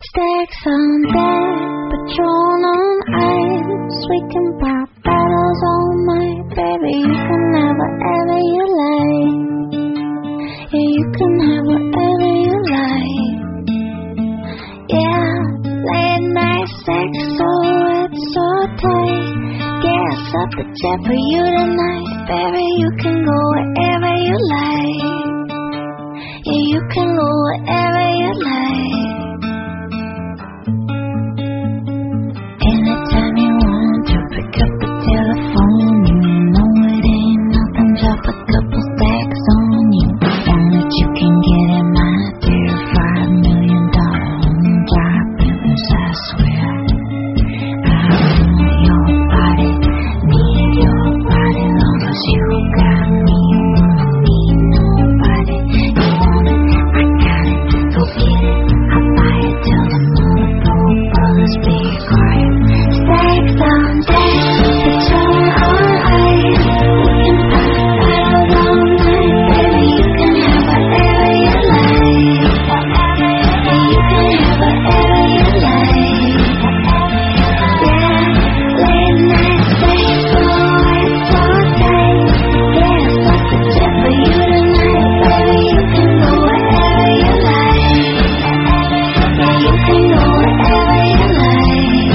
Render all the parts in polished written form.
Stacks on deck, Patron on ice. We can pop bottles all night, baby. You can have whatever you like. Yeah, you can have whatever you like. Yeah, late night sex, so it's so tight. Gas up the jet for you tonight, baby. You can go wherever you like. Yeah, you can go wherever you like. Anytime you want to pick up the telephone, you know it ain't nothing, drop a couple stacks on you. One that you can get in my dear $5 million home drop business, I swear. I want your body, need your body, long as you got me, you won't need nobody. You want it, I got it, go get it, I'll buy it till the motherfucker brothers be quiet. Stacks on deck, Patron on ice. We can pop bottles all night, baby. You can have whatever you like. Yeah, you can have whatever you like. Yeah, late night sex, so it's so tight. Gas up the jet for you tonight, baby. You can go wherever you like. Yeah, you can go wherever you like.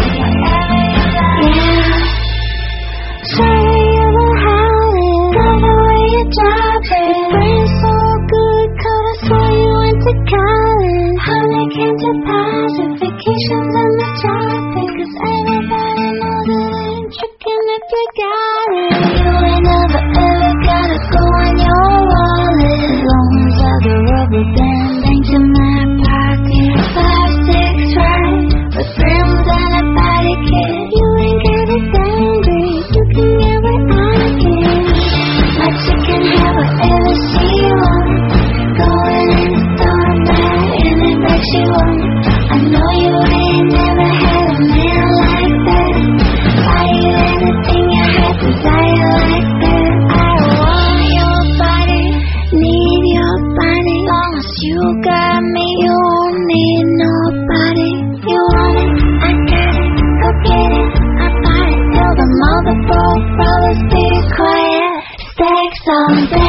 Say you were howling, love the way you drop it. Your brain's so good, could I swear you went to college? Honey, can't deposit vacations in the tropics, 'cause everybody knows it ain't tricking if you got it. You ain't never ever gotta go on your wallet, as long as all the rubber band ain't in my pocket. 5, 6, right, with rims and a body kit. You ain't got it angry, you can get what I get. My chicken have whatever she wants, going in the store, buying anything she wants. I know you ain't never had a man like that. Buy you anything you have, desire like that. I want your body, need your body. Long as you got me, you won't need nobody. You want it, I got it, go get it, I buy it till the motherfucker brothers be quiet. Stacks on deck.